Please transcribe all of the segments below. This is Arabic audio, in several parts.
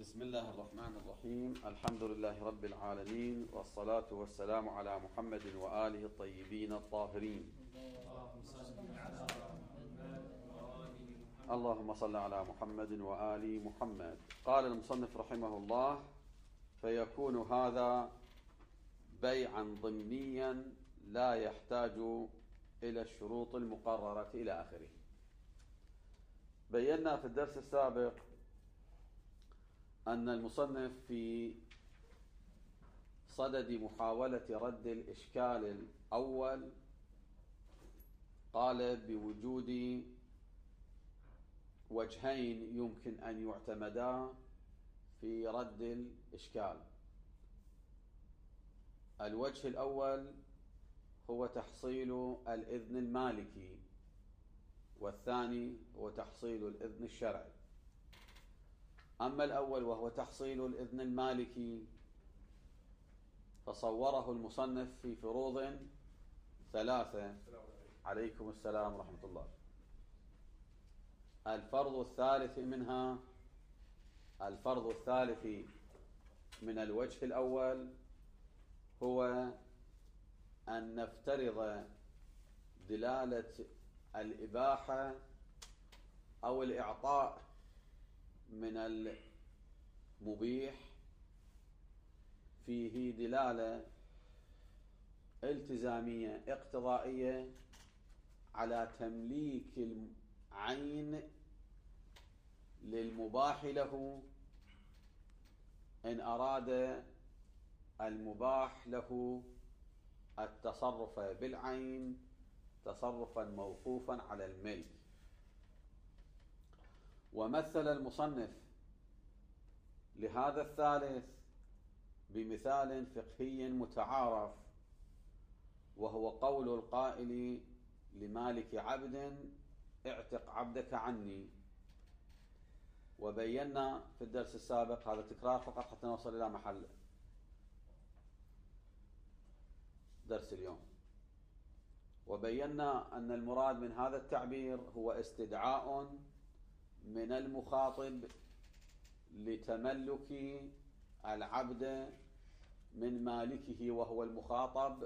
بسم الله الرحمن الرحيم. الحمد لله رب العالمين، والصلاة والسلام على محمد وآله الطيبين الطاهرين. اللهم صل على محمد وآل محمد. قال المصنف رحمه الله: فيكون هذا بيعا ضمنيا لا يحتاج إلى الشروط المقررة إلى آخره. بينا في الدرس السابق أن المصنف في صدد محاولة رد الإشكال الأول قال بوجود وجهين يمكن أن يعتمدا في رد الإشكال. الوجه الأول هو تحصيل الإذن المالكي، والثاني هو تحصيل الإذن الشرعي. أما الأول وهو تحصيل الإذن المالكي فصوره المصنف في فروض ثلاثة. عليكم السلام ورحمة الله. الفرض الثالث من الوجه الأول هو أن نفترض دلالة الإباحة أو الإعطاء من المبيح فيه دلالة التزامية اقتضائية على تمليك العين للمباح له إن أراد المباح له التصرف بالعين تصرفا موقوفا على الملك. ومثل المصنف لهذا الثالث بمثال فقهي متعارف، وهو قول القائل لمالك عبد: اعتق عبدك عني. وبينا في الدرس السابق، هذا تكرار فقط حتى نوصل إلى محل درس اليوم، وبينا أن المراد من هذا التعبير هو استدعاء من المخاطب لتملك العبد من مالكه وهو المخاطب،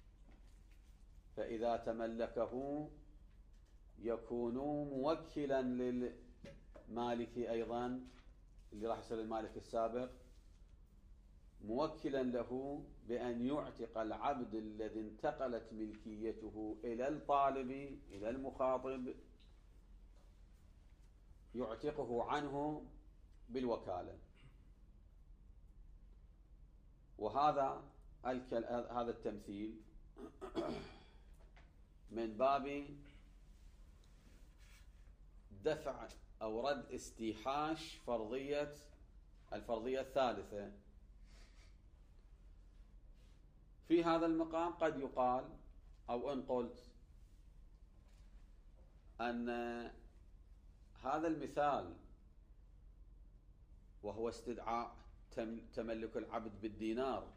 فإذا تملكه يكون موكلا للمالك أيضا، اللي راح يصير المالك السابق، موكلا له بأن يعتق العبد الذي انتقلت ملكيته إلى الطالب إلى المخاطب، يعتقه عنه بالوكالة. وهذا التمثيل من باب دفع أو رد استيحاش الفرضية الثالثة. في هذا المقام قد يقال أو إن قلت أن هذا المثال وهو استدعاء تملك العبد بالدينار،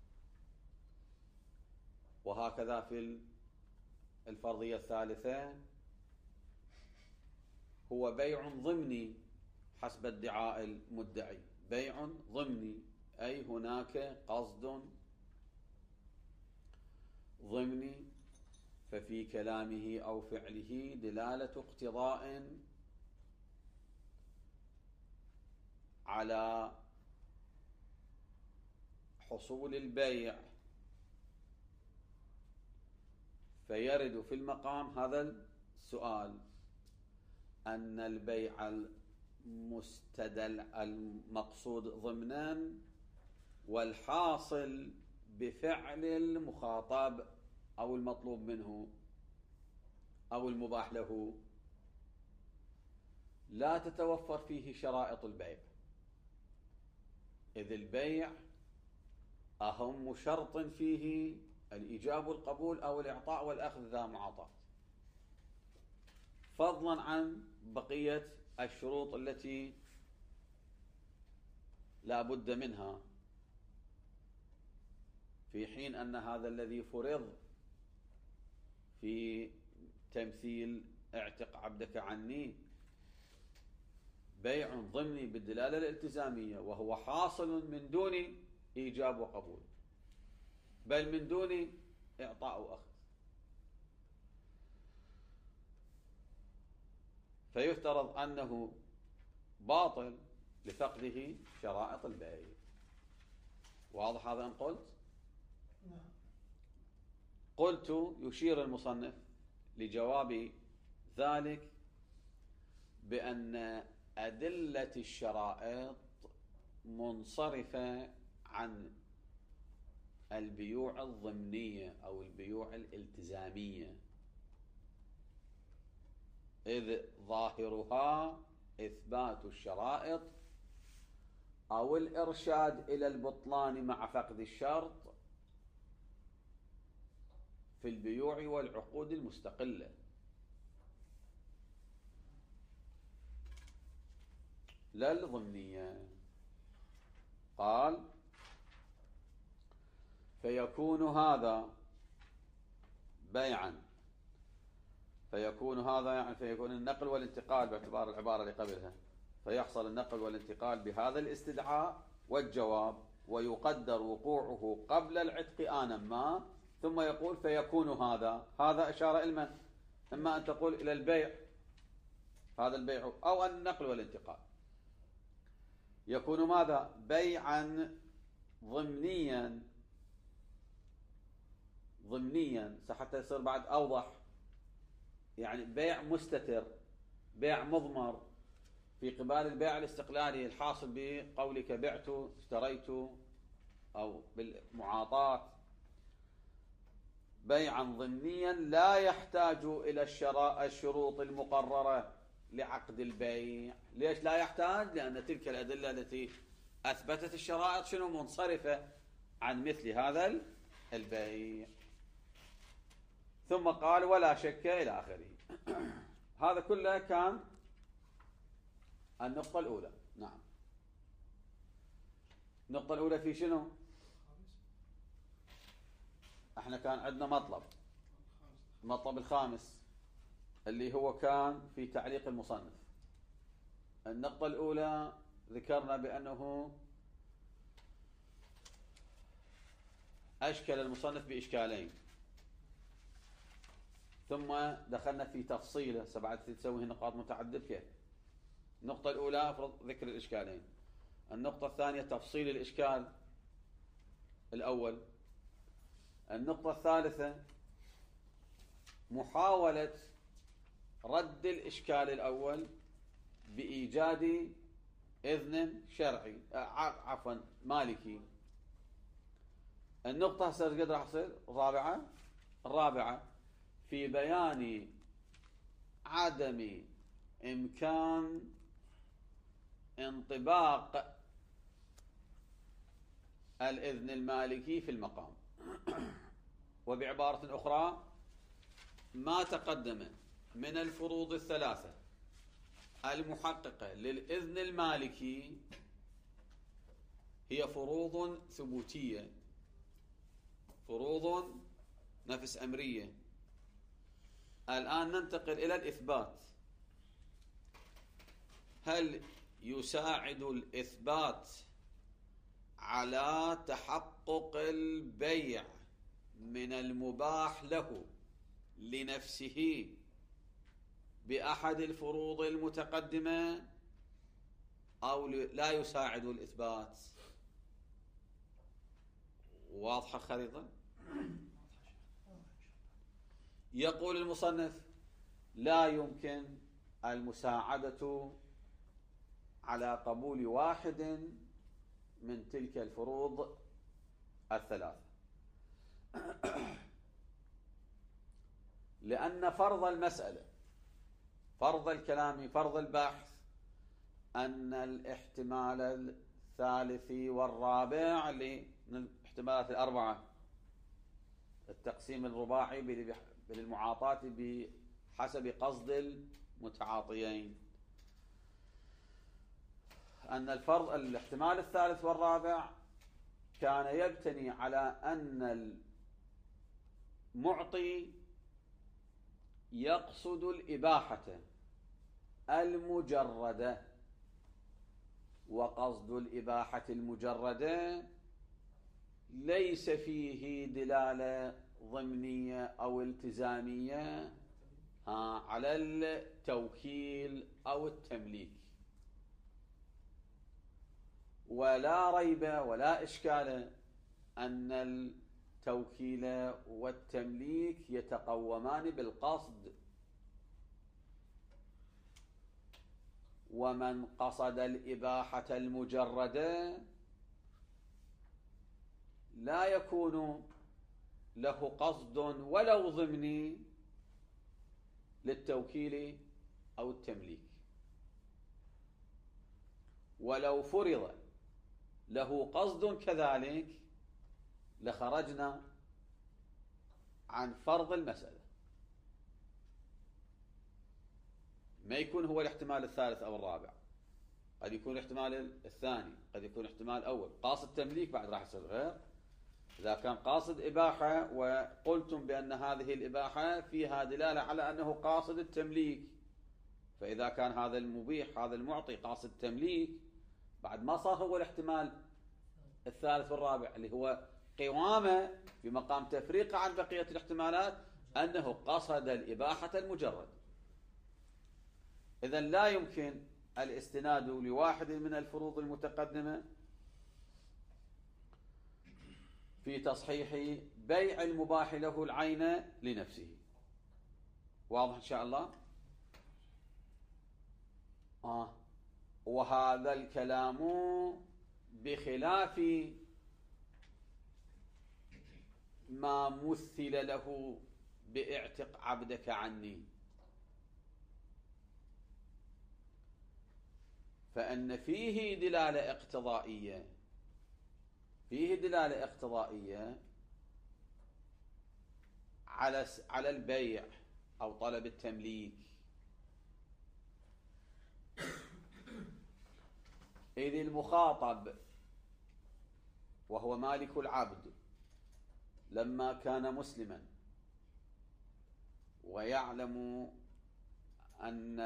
وهكذا في الفرضية الثالثة هو بيع ضمني حسب ادعاء المدعي، بيع ضمني أي هناك قصد ضمني، ففي كلامه أو فعله دلالة اقتضاء على حصول البيع، فيرد في المقام هذا السؤال أن البيع المقصود ضمنا والحاصل بفعل المخاطب أو المطلوب منه أو المباح له لا تتوفر فيه شرائط البيع، إذ البيع أهم شرط فيه الإيجاب والقبول أو الإعطاء والأخذ ذا معاطاة، فضلا عن بقية الشروط التي لا بد منها، في حين أن هذا الذي فرض في تمثيل اعتق عبدك عني بيع ضمني بالدلالة الالتزامية وهو حاصل من دون إيجاب وقبول، بل من دون إعطاء وأخذ، فيفترض أنه باطل لفقده شرائط البيع. واضح هذا أن قلت؟ قلت يشير المصنف لجواب ذلك بأن أدلة الشرائط منصرفة عن البيوع الضمنية أو البيوع الالتزامية، إذ ظاهرها إثبات الشرائط أو الإرشاد إلى البطلان مع فقد الشرط في البيوع والعقود المستقلة، لا الضمنية. قال فيكون هذا بيعا، فيكون هذا يعني فيكون النقل والانتقال باعتبار العبارة اللي قبلها، فيحصل النقل والانتقال بهذا الاستدعاء والجواب، ويقدر وقوعه قبل العتق آنا ما، ثم يقول فيكون هذا أشار إلى إما أن تقول إلى البيع، هذا البيع، أو النقل والانتقال. يكون ماذا؟ بيعا ضمنيا حتى يصير بعد أوضح، يعني بيع مستتر، بيع مضمر في قبال البيع الاستقلالي الحاصل بقولك بعت اشتريت أو بالمعاطاة، بيعا ضمنيا لا يحتاج إلى الشروط المقررة لعقد البيع. ليش لا يحتاج؟ لأن تلك الأدلة التي أثبتت الشرائط شنو؟ منصرفة عن مثل هذا البيع. ثم قال ولا شك إلى آخره. هذا كله كان النقطة الأولى. نعم، النقطة الأولى في شنو؟ احنا كان عندنا المطلب الخامس اللي هو كان في تعليق المصنف. النقطة الأولى ذكرنا بأنه أشكل المصنف بإشكالين، ثم دخلنا في تفصيله سبعة تسوي نقاط متعددة كيف. النقطة الأولى أفرض ذكر الإشكالين، النقطة الثانية تفصيل الإشكال الأول، النقطة الثالثة محاولة رد الإشكال الأول بإيجاد إذن شرعي مالكي. النقطة هسه قد راح تصير الرابعة في بيان عدم إمكان انطباق الإذن المالكي في المقام. وبعبارة أخرى ما تقدم من الفروض الثلاثة المحققة للإذن المالكي هي فروض ثبوتية، فروض نفس أمرية. الآن ننتقل إلى الإثبات. هل يساعد الإثبات على تحقق البيع من المباح له لنفسه بأحد الفروض المتقدمة أو لا يساعد الإثبات؟ واضحة الخريطة؟ يقول المصنف لا يمكن المساعدة على قبول واحد من تلك الفروض الثلاثة، لأن فرض المسألة، فرض الكلام، فرض البحث أن الاحتمال الثالث والرابع للاحتمالات الأربعة، التقسيم الرباعي للمعاطاة بحسب قصد المتعاطيين، أن الاحتمال الثالث والرابع كان يبتني على أن المعطي يقصد الإباحة المجردة وقصد الإباحة المجردة ليس فيه دلالة ضمنية أو التزامية على التوكيل أو التمليك، ولا ريب ولا إشكال أن التوكيل والتمليك يتقومان بالقصد، ومن قصد الإباحة المجردة لا يكون له قصد ولو ضمني للتوكيل أو التمليك، ولو فرض له قصد كذلك لخرجنا عن فرض المسألة. ما يكون هو الاحتمال الثالث أو الرابع، قد يكون الاحتمال الثاني، قد يكون احتمال الأول. قاصد تمليك بعد راح يصير غير. إذا كان قاصد إباحة وقلتم بأن هذه الإباحة فيها دلالة على أنه قاصد التمليك، فإذا كان هذا المبيح هذا المعطي قاصد تمليك، بعد ما صار هو الاحتمال الثالث والرابع اللي هو قوامه في مقام تفريقه عن بقية الاحتمالات أنه قصد الإباحة المجرد. إذن لا يمكن الاستناد لواحد من الفروض المتقدمة في تصحيح بيع المباح له العين لنفسه. واضح إن شاء الله؟ وهذا الكلام بخلاف ما مثل له باعتق عبدك عني، فإن فيه دلالة اقتضائية، فيه دلالة اقتضائية على البيع أو طلب التمليك، إذ المخاطب وهو مالك العبد لما كان مسلما ويعلم أن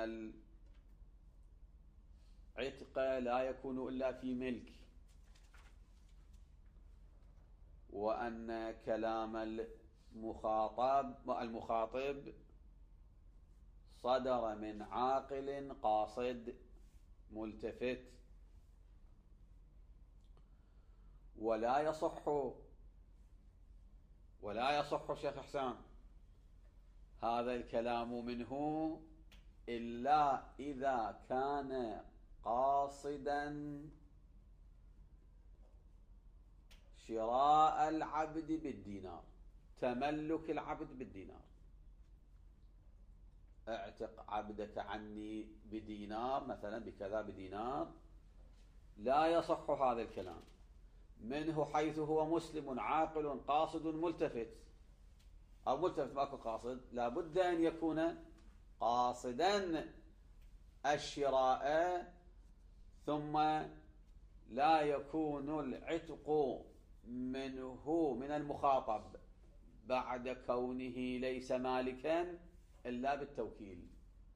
العتق لا يكون إلا في ملك، وأن كلام المخاطب صدر من عاقل قاصد ملتفت، ولا يصح شيخ حسان هذا الكلام منه إلا إذا كان قاصدا شراء العبد بالدينار، تملك العبد بالدينار. اعتق عبدك عني بدينار مثلا، بكذا بدينار، لا يصح هذا الكلام منه حيث هو مسلم عاقل قاصد ملتفت، أو ملتفت ماكو قاصد، لابد أن يكون قاصدا الشراء، ثم لا يكون العتق منه من المخاطب بعد كونه ليس مالكا إلا بالتوكيل.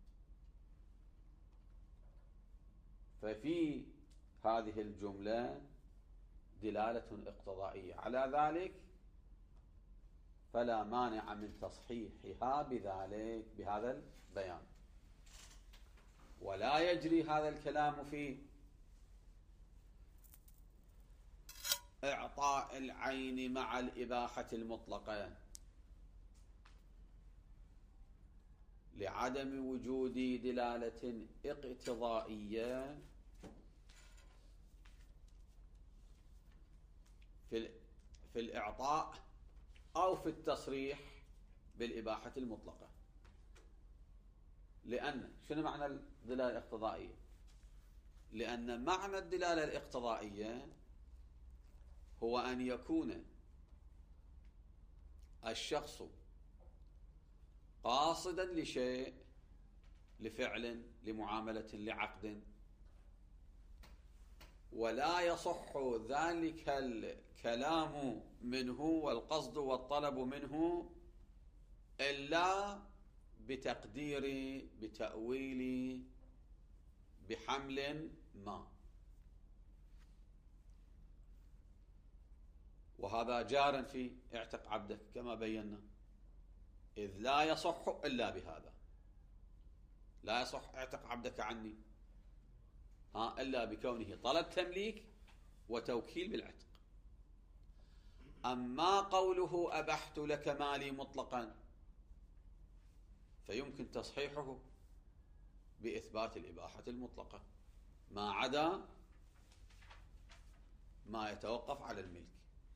ففي هذه الجملة دلالة اقتضائية على ذلك، فلا مانع من تصحيحها بذلك بهذا البيان. ولا يجري هذا الكلام في إعطاء العين مع الإباحة المطلقة، لعدم وجود دلالة اقتضائية في الإعطاء أو في التصريح بالإباحة المطلقة. لأن شنو معنى الدلالة الاقتضائية؟ لأن معنى الدلالة الاقتضائية هو أن يكون الشخص قاصدا لشيء، لفعل، لمعاملة، لعقد، ولا يصح ذلك الكلام منه والقصد والطلب منه إلا بتقدير، بتأويل، بحمل ما. وهذا جار في اعتق عبدك كما بينا، إذ لا يصح إلا بهذا. لا يصح اعتق عبدك عني إلا بكونه طلب تمليك وتوكيل بالعتق. أما قوله أبحت لك مالي مطلقا فيمكن تصحيحه بإثبات الإباحة المطلقة ما عدا ما يتوقف على الملك.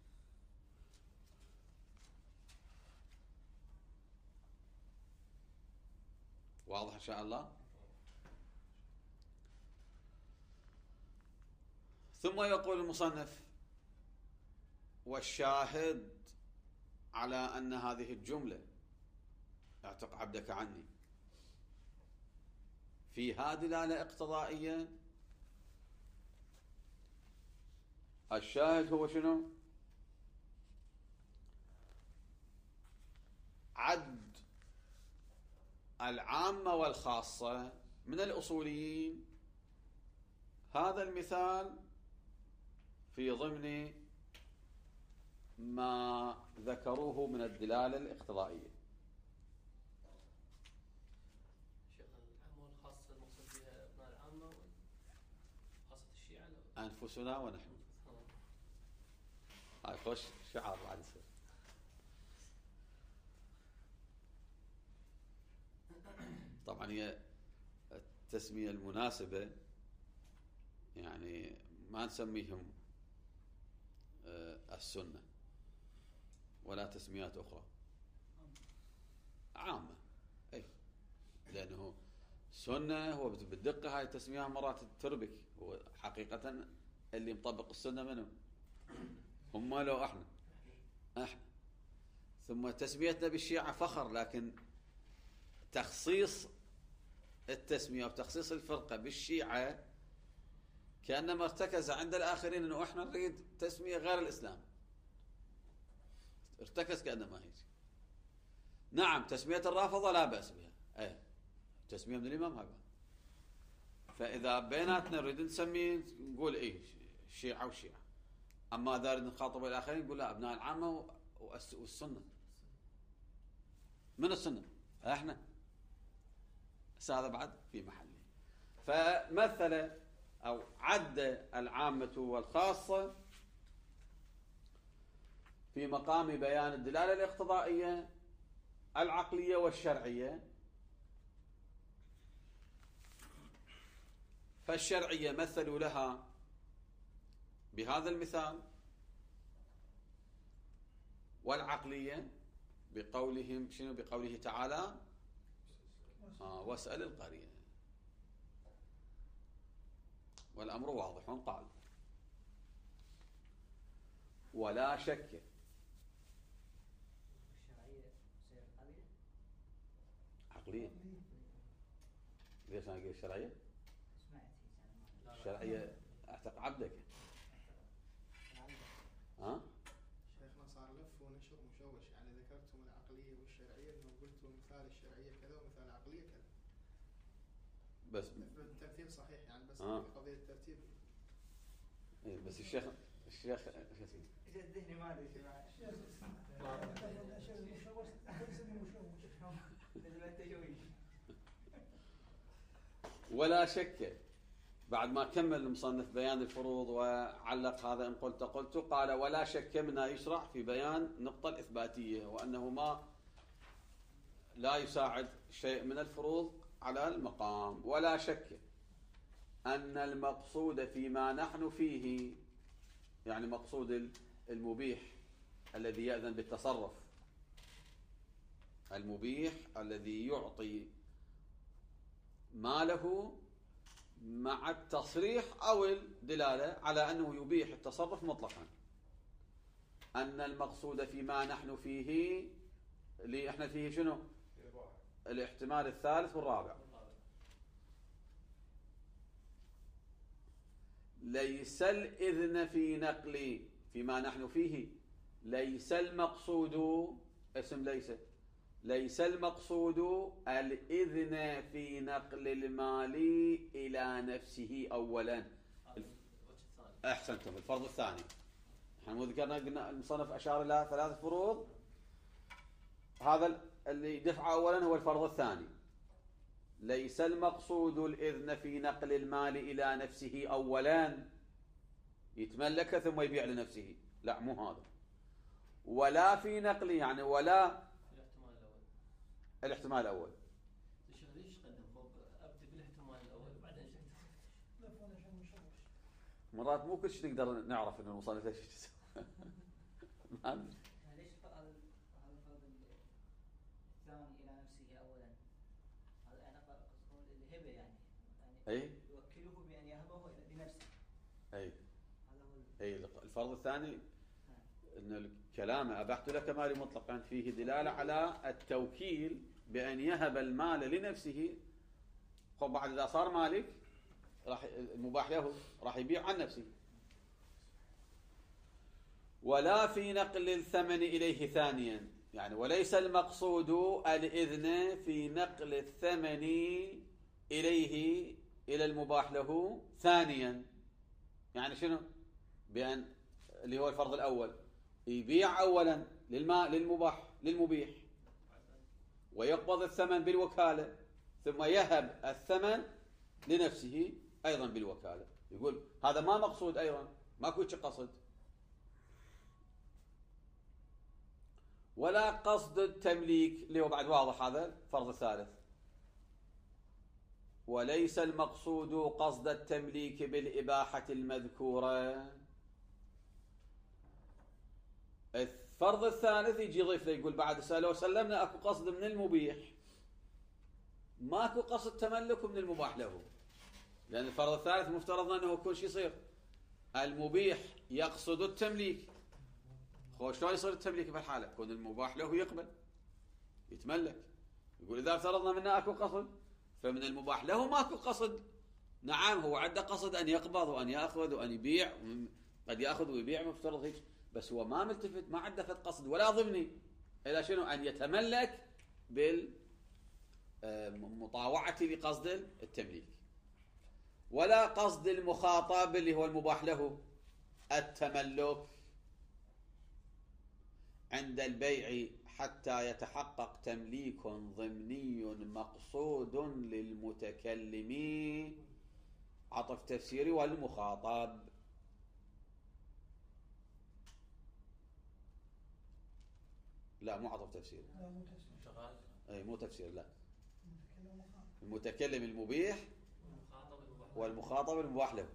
واضح إن شاء الله. ثم يقول المصنف: والشاهد على أن هذه الجملة اعتق عبدك عني فيها دلالة اقتضائية. الشاهد هو شنو؟ عد العامة والخاصة من الأصوليين هذا المثال في ضمن ما ذكروه من الدلالة الاقتضائية. شيخ، العامة والخاصة المقصود بها أبناء العامة وخاصة الشيعة؟ أنفسنا ونحن. هاي خوش شعار بعد يصير. طبعا هي التسمية المناسبة، يعني ما نسميهم السنة ولا تسميات أخرى عامة، أي لأنه سنة هو بالدقة هاي التسمية مرات تربك. هو حقيقة اللي مطبق السنة منه هم لو احنا. ثم تسميتنا بالشيعة فخر، لكن تخصيص التسمية وتخصيص الفرقة بالشيعة كأنما ارتكز عند الآخرين أنه احنا نريد تسمية غير الإسلام. ارتكز كأنما هيك. نعم تسمية الرافضة لا بأس بها، تسمية من الإمام هذا. فإذا بيناتنا نريد نسمي نقول شيعة وشيعة. أما إذا نريد نخاطب الآخرين نقول لا أبناء العامة والسنة. من السنة احنا. هذا بعد في محله. فمثل أو عد العامة والخاصة في مقام بيان الدلالة الاقتضائية العقلية والشرعية. فالشرعية مثلوا لها بهذا المثال، والعقلية بقولهم شنو؟ بقوله تعالى واسأل القرية. والأمر واضح قال: ولا شك. عقلية. ليش أنا أقول الشرعية؟ الشرعية اعتق عبدك. شيخنا صار لف ونشر مشوش، يعني ذكرتم العقلية والشرعية انه قلتوا مثال الشرعية كذا ومثال العقلية كذا، بس التمثيل صحيح يعني، بس في قضية الترتيب. بس الشيخ الذهني ما ادري ولا شك. بعد ما كمل المصنف بيان الفروض وعلق هذا إن قلت قال: ولا شك منا يشرع في بيان النقطة الإثباتية، وأنه ما لا يساعد شيء من الفروض على المقام. ولا شك أن المقصود فيما نحن فيه، يعني مقصود المبيح الذي يأذن بالتصرف، المبيح الذي يعطي ماله مع التصريح أو الدلالة على أنه يبيح التصرف مطلقا. أن المقصود فيما نحن فيه، اللي احنا فيه شنو؟ الاحتمال الثالث والرابع. ليس الإذن في نقل فيما نحن فيه، ليس المقصود اسم ليس المقصود الإذن في نقل المال إلى نفسه أولا. أحسنتم. الفرض الثاني احنا مو ذكرنا قلنا المصنف أشار إلى 3 فروض، هذا اللي دفع أولا هو الفرض الثاني. ليس المقصود الإذن في نقل المال إلى نفسه أولا يتملكه ثم يبيع لنفسه، لا مو هذا. ولا في نقل يعني ولا الاحتمال الأول. ليش قدم فوق أبدأ بالاحتمال الأول وبعدين مرات مو كل شيء نقدر نعرف إنه المصنف ايش يسوي. ليش هذا الفرض الثاني إلى نفسه أولا؟ هذا يعني قصدهم الهبة يعني أي يوكله بأن يهبه لنفسه. أي أي الفرض الثاني إن الكلام أبحت لك مالي مطلقا فيه دلالة على التوكيل بأن يهب المال لنفسه. بعد إذا صار مالك راح المباح له راح يبيع عن نفسه. ولا في نقل الثمن إليه ثانيا، يعني وليس المقصود الإذن في نقل الثمن إليه إلى المباح له ثانيا. يعني شنو؟ بأن اللي هو الفرض الأول يبيع أولا للمبيح ويقبض الثمن بالوكالة ثم يهب الثمن لنفسه أيضا بالوكالة. يقول هذا ما مقصود أيضا، ماكو قصد. ولا قصد التمليك اللي هو بعد واضح، هذا الفرض الثالث. وليس المقصود قصد التمليك بالإباحة المذكورة. الفرض الثالث يجي يضيف له يقول بعد لو سلمنا اكو قصد من المبيح ماكو قصد تملك من المباح له، لأن الفرض الثالث مفترض أنه كل شيء يصير المبيح يقصد التمليك. شلون يصير التمليك بهالحالة؟ يكون المباح له يقبل يتملك. يقول إذا افترضنا منه أكو قصد فمن المباح له ماكو قصد. نعم هو عنده قصد أن يقبض وأن يأخذ وأن يبيع، قد يأخذ ويبيع مفترض هيك، بس هو ما ملتفت، ما عنده فد قصد ولا ضمني إلى شنو؟ أن يتملك بالمطاوعة لقصد التمليك. ولا قصد المخاطب اللي هو المباح له التملك عند البيع حتى يتحقق تمليك ضمني مقصود للمتكلم. عطف تفسيري والمخاطب. لا مو عطف تفسيري، اي مو تفسير، لا المتكلم المبيح والمخاطب المباح له.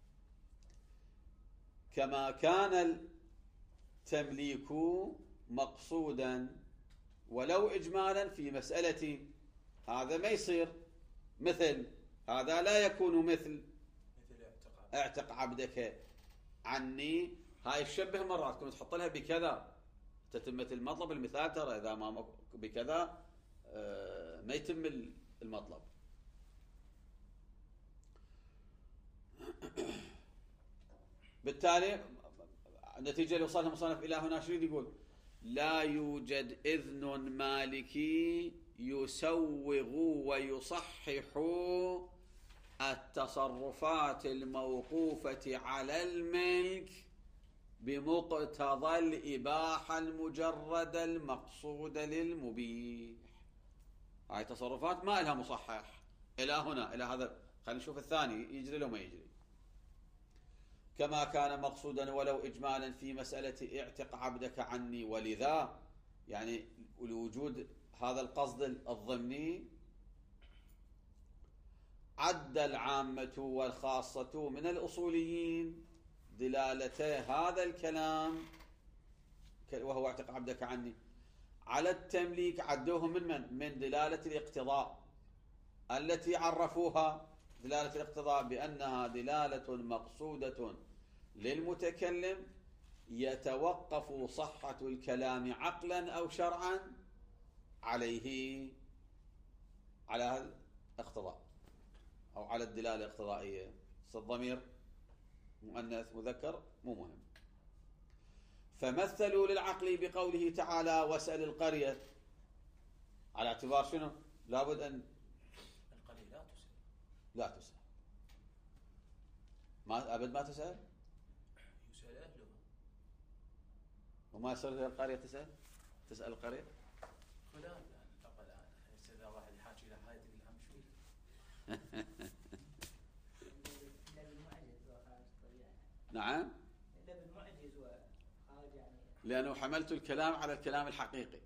كما كان التمليك مقصودا ولو إجمالا في مسألة، هذا ما يصير مثل هذا، لا يكون مثل اعتق عبدك عني. هاي الشبه مرات كنت تحط لها بكذا تتمة المطلب. المثال ترى إذا ما بكذا ما يتم المطلب. بالتالي النتيجة اللي وصلها مصنف إلى هنا شريد يقول لا يوجد إذن مالكي يسوغ ويصحح التصرفات الموقوفة على الملك بمقتضى الإباحة المجردة المقصودة للمبيح. هاي تصرفات ما لها مصحح إلى هنا إلى هذا. خلينا نشوف الثاني يجري لو ما يجري. كما كان مقصودا ولو إجمالا في مسألة اعتق عبدك عني. ولذا يعني لوجود هذا القصد الضمني عد العامة والخاصة من الأصوليين دلالة هذا الكلام وهو اعتق عبدك عني على التمليك، عدوهم من دلالة الاقتضاء التي عرفوها دلالة الاقتضاء بأنها دلالة مقصودة للمتكلم يتوقف صحة الكلام عقلا أو شرعا عليه، على هذا الاقتضاء أو على الدلالة الاقتضائية. الضمير مؤنث مذكر مو مهم. فمثلوا للعقل بقوله تعالى واسأل القرية، على اعتبار شنو؟ لابد أن القرية لا تسأل، ما أبد ما تسأل. يسأل أهلها. وما يصير القرية تسأل القرية؟ فلان الأقل إذا واحد يحاكي له هاي تقول هم شوي. نعم. لأنه حملت الكلام على الكلام الحقيقي،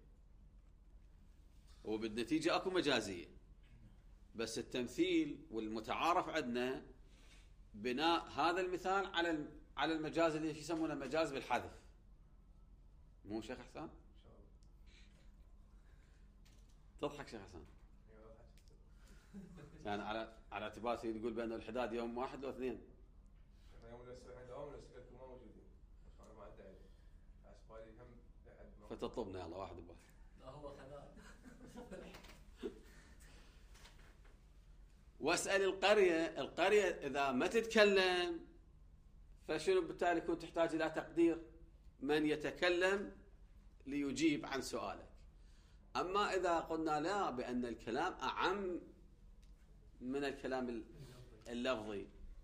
وبالنتيجة أكو مجازية، بس التمثيل والمتعارف عندنا بناء هذا المثال على المجاز اللي يسمونه مجاز بالحذف. مو شيخ حسان؟ تضحك شيخ حسان؟ يعني على اعتبار سيدي يقول بأن الحداد يوم واحد لو اثنين. فتطلبنا يلا واحد بواحد. لا هو خذا. واسأل القرية إذا ما تتكلم فشنو بالتالي يكون تحتاج إلى تقدير من يتكلم ليجيب عن سؤالك. أما إذا قلنا لا بأن الكلام أعم من الكلام اللفظي،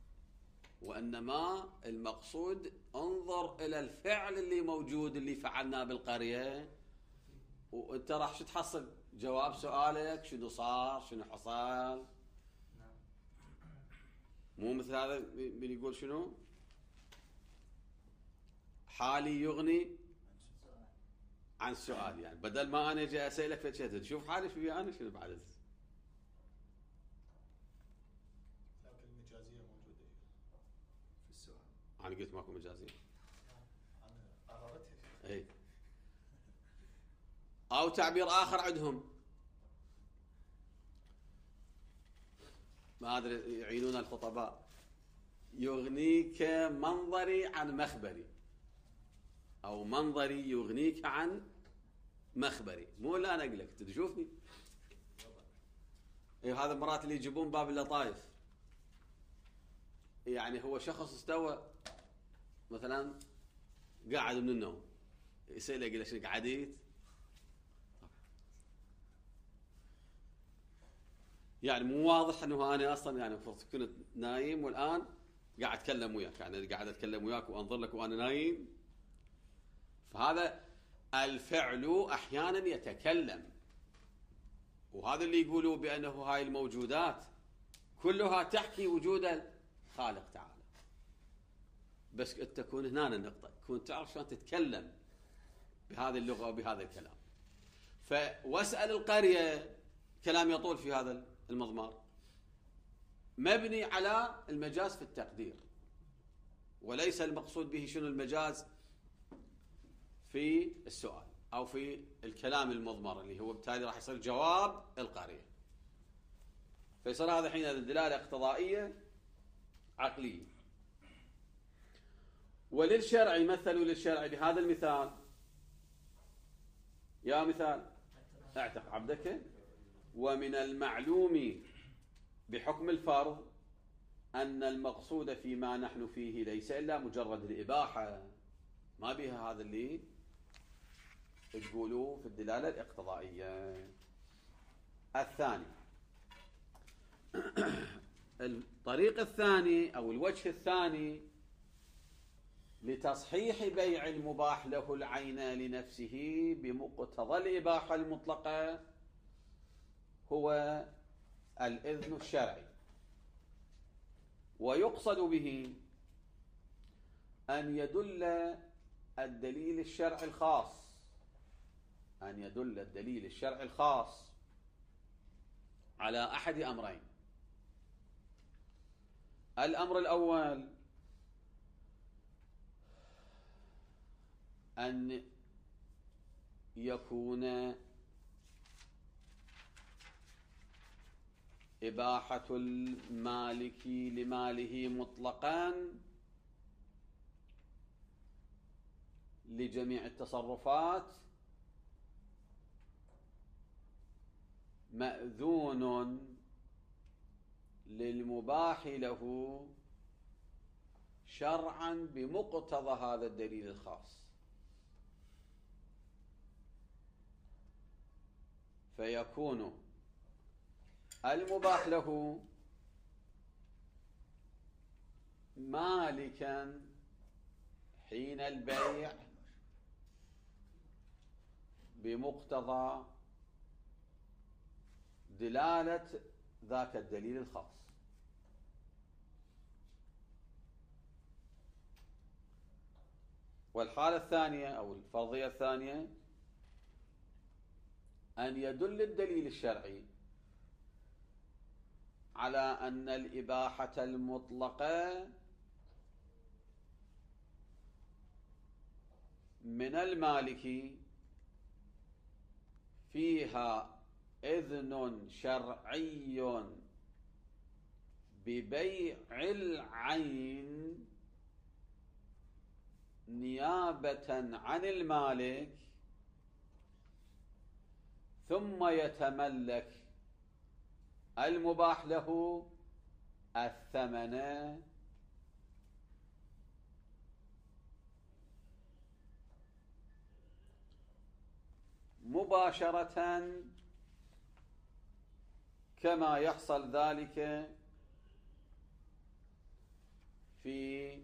وإنما المقصود انظر إلى الفعل اللي موجود اللي فعلناه بالقرية، وانت راح شو تحصل جواب سؤالك شنو صار شنو حصل. مو مثل هذا من يقول شنو حالي يغني عن سؤال، يعني بدل ما انا اجي اسالك فشيء تشوف حالي شو انا شنو بعد. لكن المجازيه موجوده في السؤال. انا قلت ماكو مجازيه. انا قررتها. اي او تعبير اخر عندهم ما ادري يعينون الخطباء، يغنيك منظري عن مخبري، او منظري يغنيك عن مخبري. مو لا انا اقول لك تشوفني. اي هذا مرات اللي يجيبون باب اللطائف، يعني هو شخص استوى مثلا قاعد من النوم يسأله يقول له شنو قعدت، يعني مو واضح انه انا اصلا يعني كنت نايم والان قاعد اتكلم وياك، يعني قاعد اتكلم وياك وانظر لك وانا نايم. فهذا الفعل احيانا يتكلم، وهذا اللي يقولوا بانه هاي الموجودات كلها تحكي وجود الخالق تعالى. بس انت تكون هنا النقطه، تكون تعرف شلون تتكلم بهذه اللغه وبهذا الكلام. فواسال القريه كلام يطول في هذا المضمار، مبني على المجاز في التقدير، وليس المقصود به شنو المجاز في السؤال أو في الكلام المضمر اللي هو بالتالي راح يصير جواب القرية. فيصير هذا حين الدلالة اقتضائية عقلية. وللشرع مثلوا للشرع بهذا المثال، يا مثال اعتق عبدك. ومن المعلوم بحكم الفرض أن المقصود فيما نحن فيه ليس إلا مجرد الإباحة، ما بها هذا اللي تقولوا في الدلالة الاقتضائية. الثاني الطريق الثاني أو الوجه الثاني لتصحيح بيع المباح له العين لنفسه بمقتضى الإباحة المطلقة هو الإذن الشرعي. ويقصد به أن يدل الدليل الشرعي الخاص، أن يدل الدليل الشرعي الخاص على أحد أمرين. الأمر الأول أن يكون إباحة المالك لماله مطلقا لجميع التصرفات مأذون للمباح له شرعا بمقتضى هذا الدليل الخاص. فيكون المباح له مالكا حين البيع بمقتضى دلالة ذاك الدليل الخاص. والحالة الثانية أو الفرضية الثانية أن يدل الدليل الشرعي على أن الإباحة المطلقة من المالك فيها إذن شرعي ببيع العين نيابة عن المالك، ثم يتملك المباح له الثمن مباشرة، كما يحصل ذلك في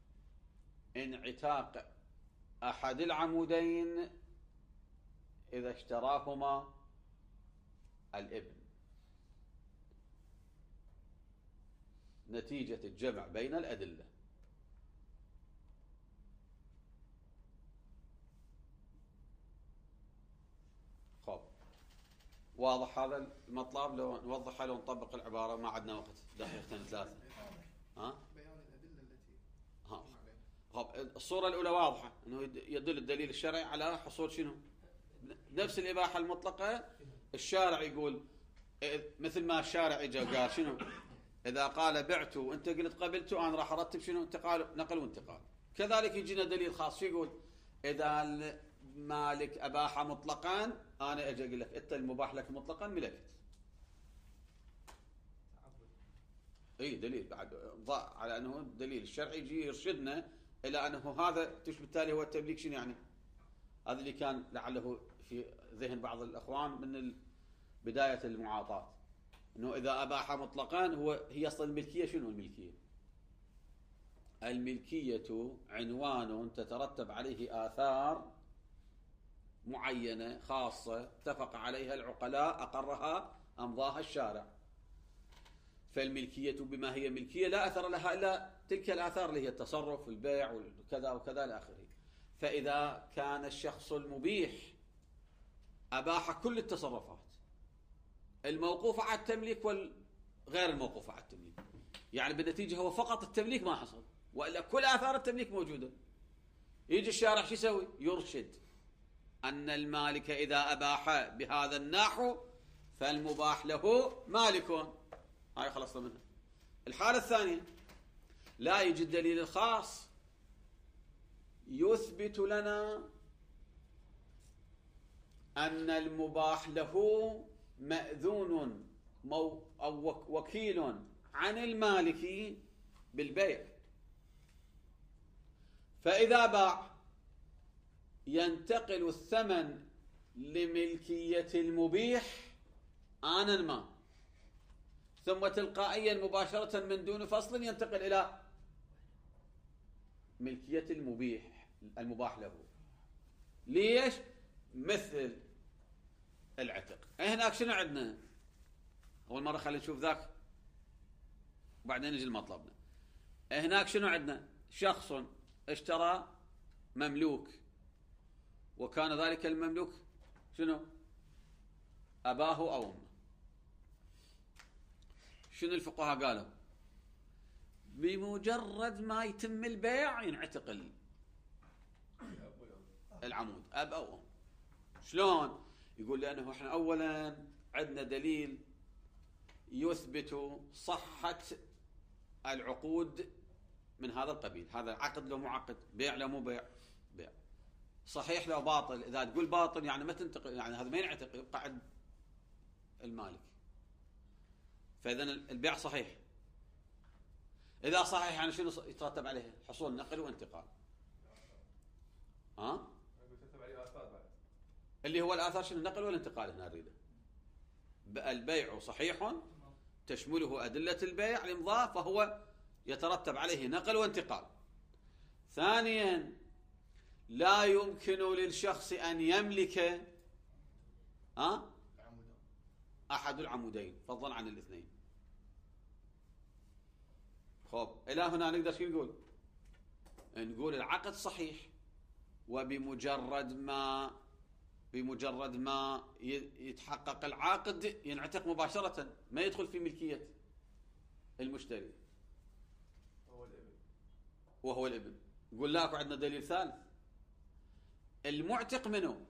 انعتاق أحد العمودين إذا اشتراهما الابن، نتيجة الجمع بين الأدلة. خب، واضح هذا المطلب؟ لو نوضحه، لو نطبق العبارة، ما عندنا وقت، دقيقتين ثلاثة. بيان الأدلة التي خب، الصورة الأولى واضحة، أنه يدل الدليل الشرعي على حصول شنو؟ نفس الإباحة المطلقة. الشارع يقول مثل ما الشارع اجى قال شنو؟ إذا قال بعت وأنت قلت قبلت، أنا راح أرتب شنو؟ نقل وانتقال. كذلك يجينا دليل خاص، شو يقول؟ إذا المالك أباح مطلقا، أنا أجي أقول لك أنت المباح لك مطلقا ملكت. اي دليل بعد ضاء على انه الدليل الشرعي يجي يرشدنا الى انه هذا بالتالي هو التمليك. شنو يعني؟ هذا اللي كان لعله في ذهن بعض الاخوان من بدايه المعاطاه، انه اذا اباح مطلقا هي اصلا الملكيه. شنو الملكيه؟ الملكيه عنوان تترتب عليه آثار معينه خاصه اتفق عليها العقلاء، اقرها امضاها الشارع. فالملكية بما هي ملكية لا أثر لها إلا تلك الآثار اللي هي التصرف والبيع وكذا وكذا إلى آخره. فإذا كان الشخص المبيح أباح كل التصرفات الموقوفة على التمليك والغير الموقوفة على التمليك، يعني بالنتيجة هو فقط التمليك ما حصل، وإلا كل آثار التمليك موجودة. يجي الشارع شو يسوي؟ يرشد أن المالك إذا أباح بهذا النحو فالمباح له مالك. هاي خلصنا منها. الحالة الثانية، لا يجي الدليل الخاص يثبت لنا أن المباح له مأذون أو وكيل عن المالك بالبيع، فإذا باع ينتقل الثمن لملكية المبيح آنا ما، ثم تلقائيا مباشرة من دون فصل ينتقل إلى ملكية المباح له. ليش؟ مثل العتق. هناك شنو عندنا؟ أول مرة خلينا نشوف ذاك وبعدين نجي لمطلبنا. هناك شنو عندنا؟ شخص اشترى مملوك، وكان ذلك المملوك شنو؟ أباه أو أمه. شنو الفقهاء قالوا؟ بمجرد ما يتم البيع ينعتق العمود، أب أو أم. شلون؟ يقول لأنه احنا أولا عندنا دليل يثبت صحة العقود من هذا القبيل. هذا عقد لو معقد، بيع لو مو بيع، بيع صحيح لو باطل. إذا تقول باطل يعني ما تنتقل، يعني هذا ما ينعتق، يبقى عند المالك. فإذا البيع صحيح. إذا صحيح يعني شنو يترتب عليه؟ حصول نقل وانتقال. يترتب عليه آثار بعد، اللي هو الآثار شنو؟ النقل والانتقال. هنا نريده. البيع صحيح تشمله أدلة البيع الإمضاء، فهو يترتب عليه نقل وانتقال. ثانيا، لا يمكن للشخص أن يملك العمودان. أحد العمودين فضلا عن الاثنين. خب إلى هنا نقدر شو نقول؟ نقول العقد صحيح، وبمجرد ما يتحقق العقد ينعتق مباشرة، ما يدخل في ملكية المشتري وهو الابن. نقول لا، عندنا دليل ثالث. المعتق منه؟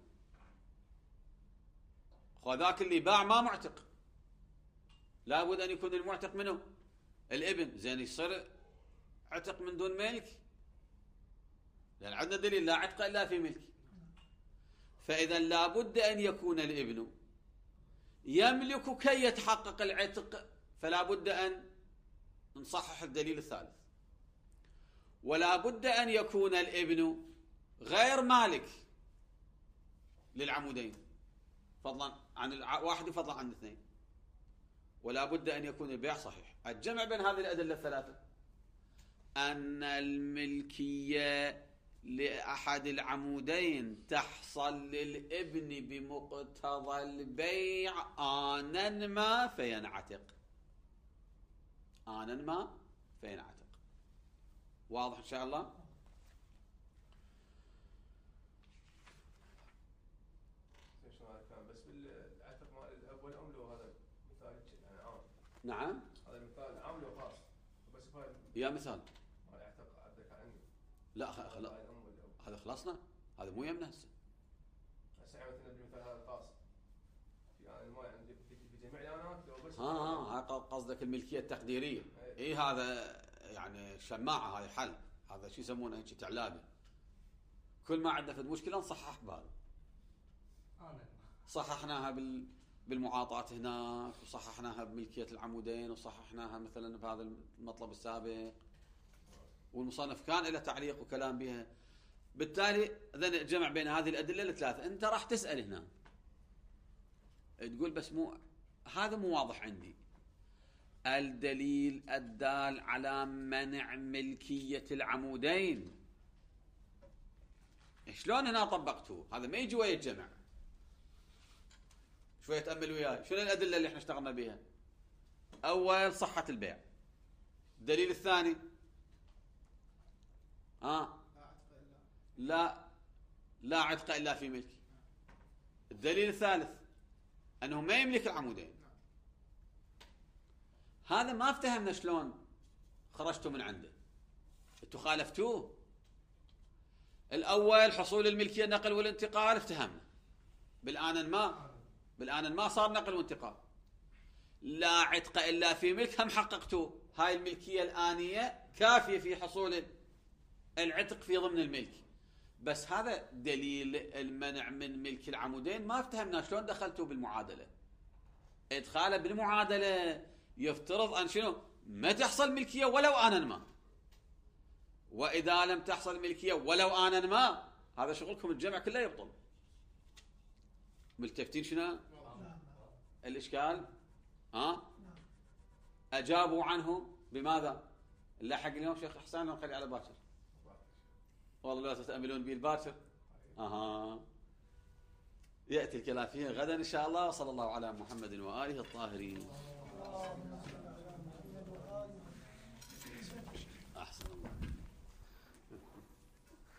ذاك اللي باع ما معتق، لابد أن يكون المعتق منه الابن. زين يصير عتق من دون ملك؟ لأن عندنا دليل لا عتق إلا في ملك. فإذا لابد أن يكون الابن يملك كي يتحقق العتق، فلا بد أن نصحح الدليل الثالث. ولا بد أن يكون الابن غير مالك للعمودين فضلا عن الواحد فضلا عن الاثنين. ولا بد أن يكون البيع صحيح. الجمع بين هذه الأدلة الثلاثة أن الملكية لأحد العمودين تحصل للابن بمقتضى البيع آنا ما فينعتق. آنا ما فينعتق. واضح إن شاء الله؟ بس بالعتق مال الأب والأم لو هذا مثال يعني عام. نعم. هذا مثال عام لو خاص. بس يا مثال. ما يعتق عندك عني. لا هذا خلصنا، هذا مو يمنا هسه. هسه مثلا بالمثال هذا الخاص. يعني ما عندي في جميع الآنات لو بس. قصدك الملكية التقديرية. اي هذا يعني شماعة، هاي حل. هذا شو يسمونه هيك تعلابة. كل ما عندنا في المشكلة نصحح بهذا. صححناها بالمعاطاة هناك، وصححناها بملكية العمودين، وصححناها مثلا بهذا المطلب السابق، والمصنف كان له تعليق وكلام بها. بالتالي إذا جمع بين هذه الأدلة الثلاثة. أنت راح تسأل هنا تقول بس هذا مو واضح عندي. الدليل الدال على منع ملكية العمودين شلون هنا طبقته؟ هذا ما يجي ويا الجمع. شوية تأمل وياي. شنو الأدلة اللي احنا اشتغلنا بها؟ أول صحة البيع. الدليل الثاني لا عتق إلا في ملك. الدليل الثالث أنه ما يملك العمودين. هذا ما افتهمنا شلون خرجتوا من عنده. انتوا خالفتوه. الأول حصول الملكية النقل والانتقال افتهمنا. بالآن ما صار نقل وانتقال. لا عتق إلا في ملك هم حققتوه. هاي الملكية الآنية كافية في حصول العتق في ضمن الملك. بس هذا دليل المنع من ملك العمودين ما افتهمنا شلون دخلتوا بالمعادلة. ادخاله بالمعادلة يفترض أن شنو؟ ما تحصل ملكية ولو آنا ما. وإذا لم تحصل ملكية ولو آنا ما، هذا شغلكم الجمع كله يبطل. ملتفتين شنو؟ الإشكال؟ أجابوا عنه بماذا؟ نلحق اليوم شيخ إحسان ونخلي على باكر. والله لا تتأملون بي الباكر. يأتي الكلام فيه غدا إن شاء الله. صلى الله على محمد وآله الطاهرين.